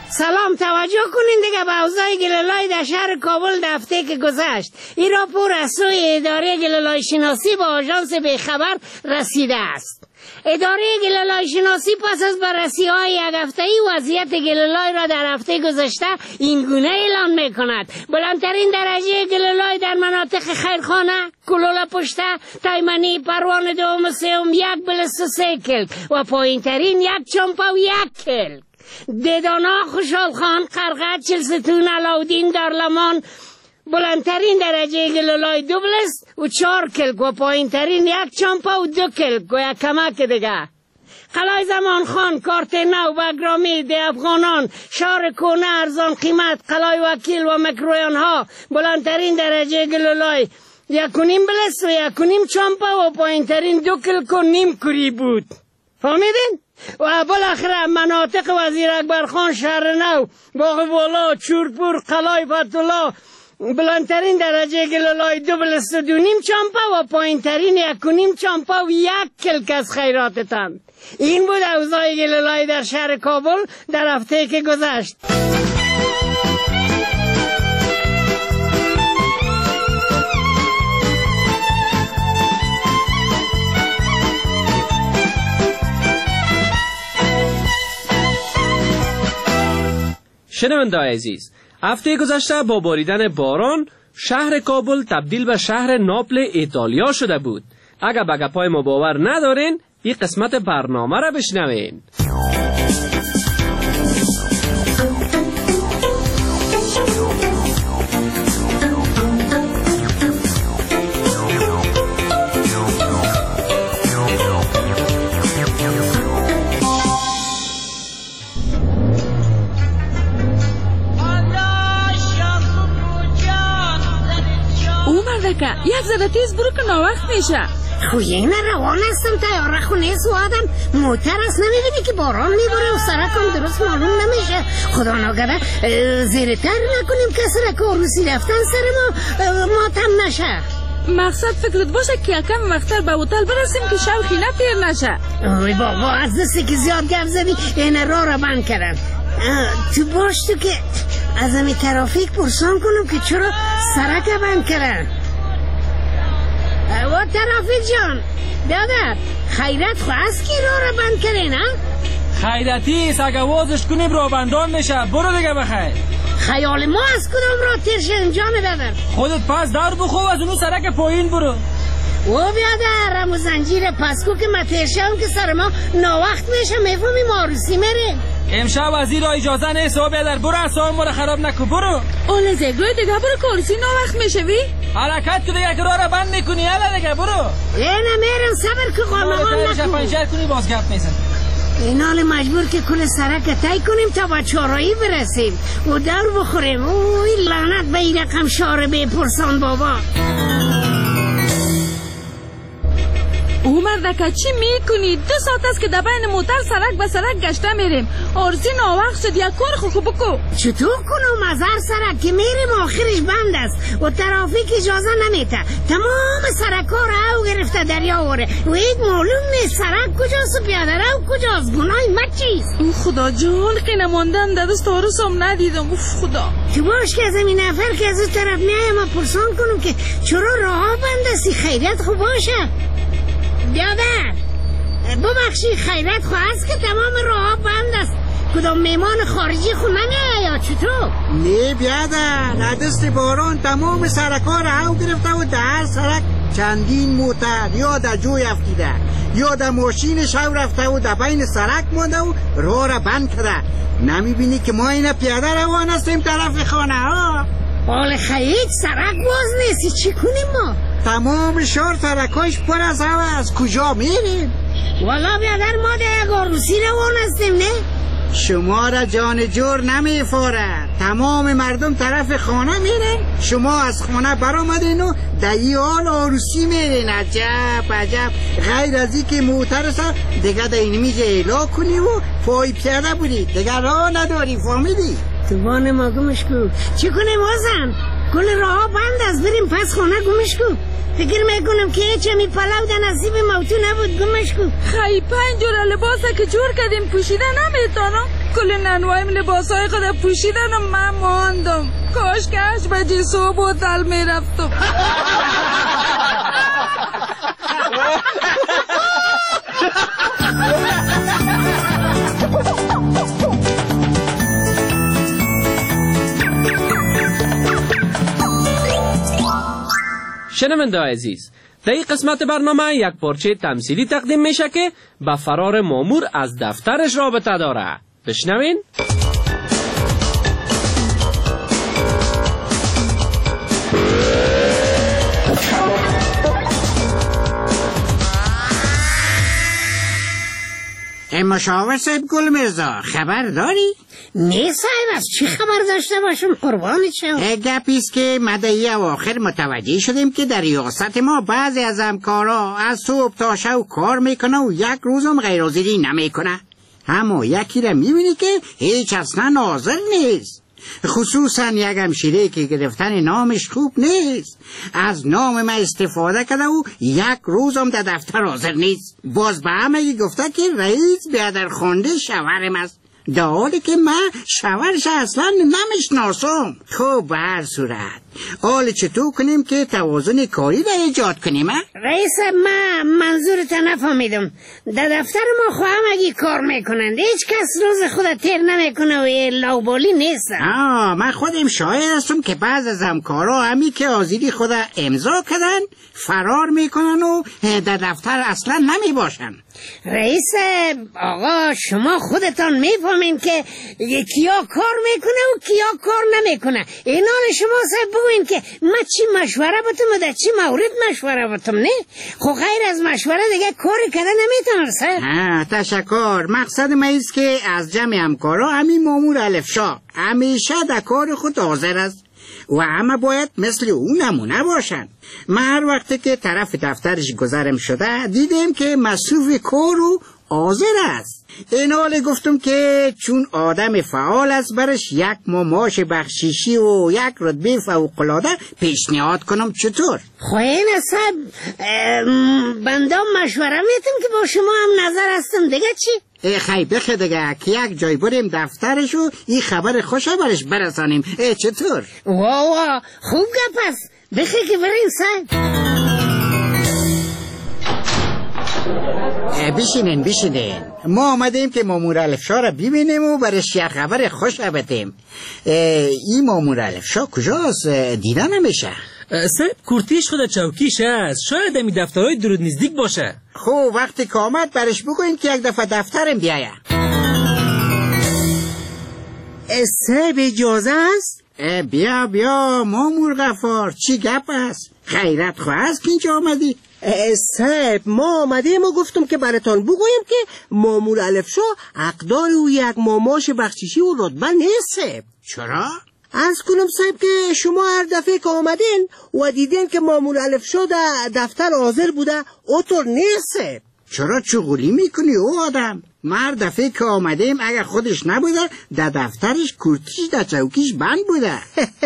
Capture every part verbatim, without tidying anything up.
سلام، توجه کنین دیگه به اوضاع گلولای در شهر کابل در هفته که گذشت. این راپور از سوی اداره گلولای شناسی با آژانس بیخبر رسیده است. اداره گلولای شناسی پس از بررسی های یک هفته‌ای وضعیت گلولای را در هفته گذشته این گونه اعلان می کند: بلندترین درجه گلولای در مناطق خیرخانه، کلوله پشته، تایمنی، پروان دوم سوم یک بلست و سه کلک و پایین ترین یک چمپا و یک کلک. دیدانا، خوشحال خان، قرقد، چلستون، علاودین، دارلمان بلندترین درجه گلولای دو بلست و چهار کلک و پایین ترین یک چمپا و دو کلک و یک کمک دیگه. قلعه زمان خان، کارت نو، بگرامی، دی افغانان، شهر کونه، ارزان قیمت، قلعه وکیل و مکرویان ها بلندترین درجه گلولای یک و نیم بلست و یک و نیم چمپا و پایین ترین دو کلک و نیم کری بود. فهمیدین؟ و بالاخره مناطق وزیر اکبر خان، شهر نو، باغ بالا، چورپور، قلعه فتولا بلندترین درجه گلولای دو بلست و دو نیم چمپا و پایین ترین یک و نیم چمپا و یک کلک از خیراتتان. این بود اوضاع گلولای در شهر کابل در هفته که گذشت. شنونده‌های عزیز، هفته گذشته با باریدن باران شهر کابل تبدیل به شهر ناپل ایتالیا شده بود. اگر به گپای ما باور ندارین، این قسمت برنامه را بشنوین. یک ذره تیز برو که ناوقت میشه. خویه نه روان هستم، تیاره خونه سو آدم موتر است. نمیبینی که باران میباره و سرکم درست معلوم نمیشه. خدا ناگهه زیر تر نکنیم که سرک عروسی رفتن سر ما ماتم نشه. مقصد فکرت باشه که یکم وقتر به هتل برسیم که شب خینه تیر نشه. اوی بابا، از دستی که زیاد گپ زدی این راه را بند کردن. تو باش تو که از همی ترافیک پرسان کنم که چرا سرک بند کردن. و ترافیک جان دادر خیرت خواست که راه را بند کرده نه؟ خیرتی اگه وازش کنیم راه بندان میشه. برو دیگه بخیر. خیال ما از کدام راه تیر شدن جان دادر؟ خودت پس دار بخو از اونو سرک پایین برو. او بیادر همو زنجیر پسکو که ما تیر شدم که سر ما ناوقت میشه. میفهمی ما عروسی میریم. امشب وزیر را اجازه نیست. او بیادر برو اصلا ما را خراب نکن. برو اول زگلوی دیگه برو که عروسی ناوقت میشه وی. حرکت که دیگه راه را بند میکنی. حالا دیگه برو. اینه میرم صبر که قانمان نکن. پنجر کنی باز گپ میزن. این حال مجبور که کل سرک تای کنیم تا با چارایی برسیم و دور بخوریم. اوی لعنت به این رقم شاره بپرسان بابا. او مردکه چی میکنی؟ دو ساعت است که در بین موتر سرک به سرک گشته میریم. عروسی ناوقت شد. یک کار خوب بکو. چطور کنم از هر سرک که میریم آخرش بند است و ترافیک اجازه نمیته. تمام سرک ها را او گرفته دریا وره و این معلوم نیست سرک کجاست و پیاده رو کجاست. گناه ما چیست؟ او خدا جان که نماندم در دست عروسم ندیدم. اوف خدا. تو باش که از این نفر که از اون طرف میایم ما پرسان کنم که چرا راه بند استی. خیریت خوب باشه. بیادر ببخشی خیرت خواست که تمام راه بند است. کدام میمان خارجی خونه نه یا چطور؟ نه بیادر دست باران تمام سرک ها را او گرفته و در سرک چندین موتر یا در جوی افتیده یا در ماشین شو رفته و در بین سرک مانده و راه را بند کرده. نمیبینی که ما این پیاده روان هستیم طرف خانه ها؟ حال خیلی سرک باز نیستی. چی کنیم ما؟ تمام شهر سرکاش پر از هوا. از کجا میریم؟ والا بیادر ما در یک عروسی روان هستیم نه؟ شما را جان جور نمیفاره. تمام مردم طرف خانه میرن، شما از خانه برآمدین و در این حال عروسی میرین. عجب عجب. غیر از این که موتر سر دیگه در این میجه اعلا کنی و پای پیاده بودی دیگه راه نداری. فهمیدی؟ تو بان ما گمش کن. چی کنیم وزن؟ کل راه بند است. بریم پس خانه گمش کن. فکر میکنم که هیچ همی پلاو در نصیب موتو نبود. گمش کن. خیلی پنج جور لباسه که جور کردیم پوشیده نمیتونم. کل ننوایم لباسای خود پوشیدن و من ماندم. کاش که هشت بجه صبح هتل میرفتم. شنونده عزیز، در این قسمت برنامه یک پارچه تمثیلی تقدیم میشه که به فرار مامور از دفترش رابطه داره. بشنوین. مشاور صاحب گل مرزا خبر داری؟ نه صاحب، از چی خبر داشته باشم قربانت شم؟ گپیست که مدعی اواخر متوجه شدیم که در ریاست ما بعضی از همکارا از صبح تا شب کار میکنه و یک روزم غیرحاضری نمیکنه. اما یکی را میبینی که هیچ اصلا حاضر نیست، خصوصا یک همشیره که گرفتن نامش خوب نیست. از نام من استفاده کرده و یک روزم در دفتر حاضر نیست. باز به همه گفته که رئیس بیادر خونده شوهرم است، در حالی که من شوهرش اصلا نمیشناسم. خب به هر صورت حال چطور کنیم که توازن کاری را ایجاد کنیم؟ رئیس، من منظورت نفهمیدم. در دفتر ما خو همگی کار میکنند، هیچ کس روز خود تیر نمیکنه و لوبالی نیست. آه من خودم شاهد هستم که بعض از همکارا همی که حاضری خود امضا کردن فرار میکنن و در دفتر اصلا نمی باشن. رئیس آقا، شما خودتان میفهمین که کیا کار میکنه و کیا کار نمیکنه. اینا شما صاحب بگوین که من چی مشوره بتم و در چی مورد مشوره بتم. نه خب غیر از مشوره دیگه کاری کردن نمیتونم صاحب. ها تشکر. مقصد ما ایست که از جمع همکارا همین مامور الفشا همیشه در کار خود حاضر است و همه باید مثل اون نمونه باشن. من هر وقت که طرف دفترش گذرم شده دیدم که مصروف کار و حاضر است. این حال گفتم که چون آدم فعال است برش یک ماماش بخشیشی و یک رتبه فوق‌العاده پیشنهاد کنم. چطور؟ خواه نصب بندام مشوره میتم که با شما هم نظر هستم. دیگه چی؟ خیلی بخه دیگه که یک جای بریم دفترش و این خبر خوشه برش برسانیم. چطور؟ واوا خوب گپ است. بخه که بریم صاحب. بشینین بشینین. ما آمدیم که مامور الفشا را ببینیم و برش یک خبر خوش بدیم. این مامور الفشا کجاست؟ دیده نمیشه. صاحب کورتیش خود چوکیش است، شاید امی دفترهای درود نزدیک باشه. خب وقتی که آمد برش بگوین که یک دفعه دفترم بیایه. صاحب اجازه است؟ بیا بیا مامور غفار، چی گپ است؟ خیرت خواه است که اینجا آمدی؟ صاحب ما آمدیم و گفتم که براتان بگویم که مامور الفشا حقدار او یک ماماش بخشیشی و رتبه نیست. چرا؟ از کنم صاحب که شما هر دفعه که آمدین و دیدین که مامور الفشا در دفتر حاضر بوده اوطور نیست. چرا چغولی میکنی او آدم؟ مر دفعه که آمدیم اگر خودش نبوده در دفترش کورتیش در چوکیش بند بوده.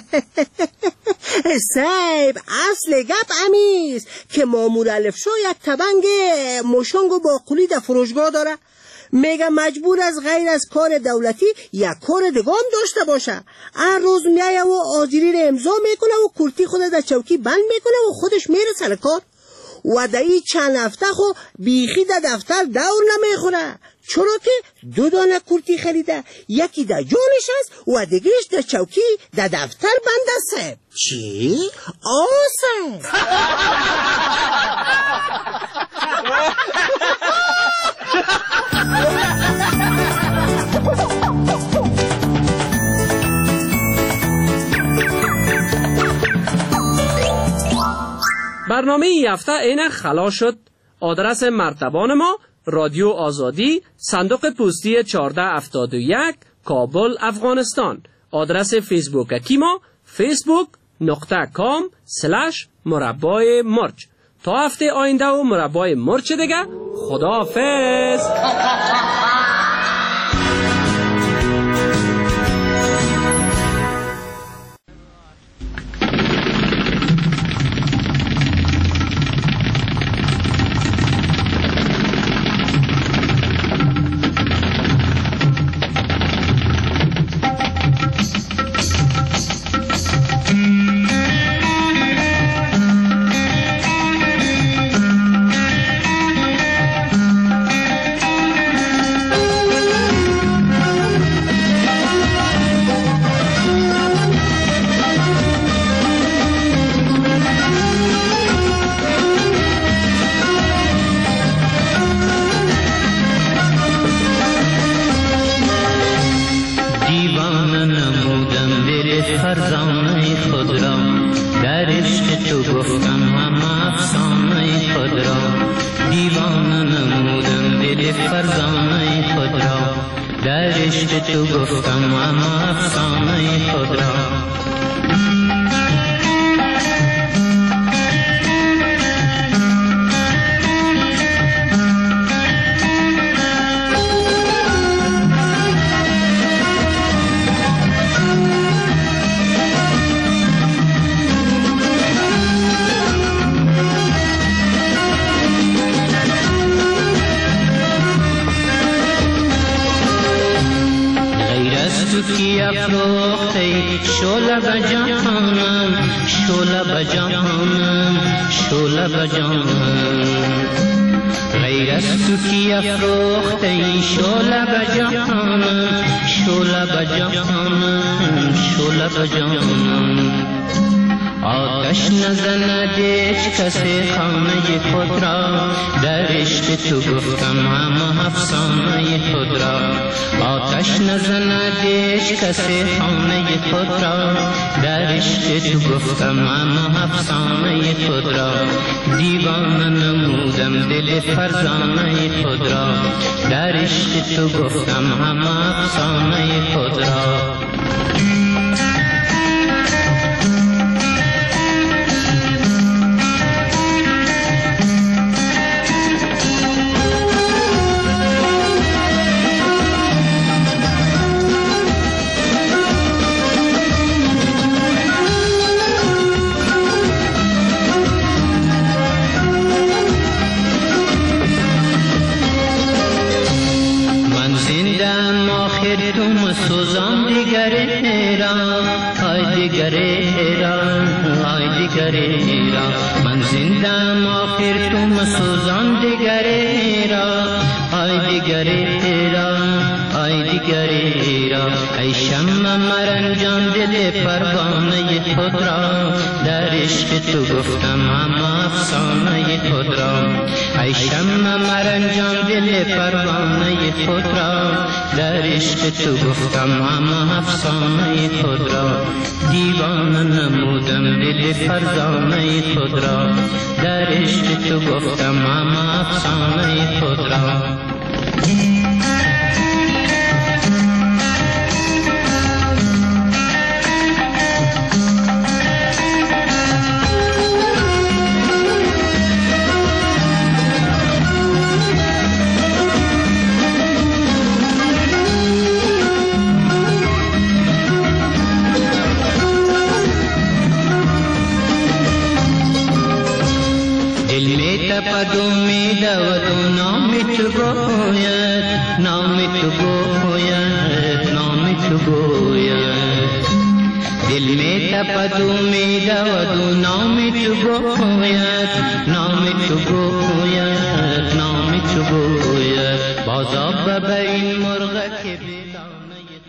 صاحب اصل گپ امیست که مامور الفشا یک تبنگ مشنگ و باقولی در فروشگاه داره. میگه مجبور از غیر از کار دولتی یک کار دیگه هم داشته باشه. هر روز میایه و آجری رو امضا میکنه و کورتی خود در چوکی بند میکنه و خودش میره سر کار. و در این چند هفته خو بیخی در دفتر دور نمیخوره، چرا که دو دانه کورتی خریده، یکی در جانش است و دیگهش در چوکی در دفتر بند است. چی؟ آسه برنامه این هفته اینه خلاص شد. آدرس مرتبان ما رادیو آزادی، صندوق پستی چهارده هفتاد و یک، کابل، افغانستان. آدرس فیسبوک کی ما فیسبوک نقطه کام سلش مربای مرچ. تا هفته آینده و مربای مرچ دیگه. خداحافظ. دیوانه نمودم دل فرزانه خود را، در عشق تو گفتم همه افسانه خود را. دیوانه نمودم دل فرزانه خود را، در عشق تو گفتم همه افسانه خود را. کی افروخته شعله بجانم، شعله بجانم، شعله بجانم. غیر از تو کی افروخته شعله بجانم، شعله بجانم، شعله بجانم. آتش نزند هیچ کسی خانه خود را، در عشق تو گفتم همه افسانه خود را. آتش نزند هیچ کسی خانه خود را، در عشق تو گفتم همه افسانه خود را. دیوانه نمودم دل فرزانه خود را، در عشق تو گفتم همه افسانه خود را. سوزان دیگر ایران، آی دیگر ایران، آی دیگر ایران. من زندم آخر تو سوزان دیگر ایران، آی دیگر ایران، آی دیگر ایران. ای شمع مرنجان دل پروانه خود را، در عشق تو گفتم همه افسانه خود را. ای شمع مرنجان دل پروانه خود را، در عشق تو گفتم همه افسانه خود را. دیوانه نمودم دل فرزانه خود را، در عشق تو گفتم همه افسانه خود را. تپد امید و تو نام تو گوید، نام تو گوید، نام تو گوید. دل می تپد امید و تو نام تو گوید، نام تو گوید، نام تو گوید. باز آب به این مرغ که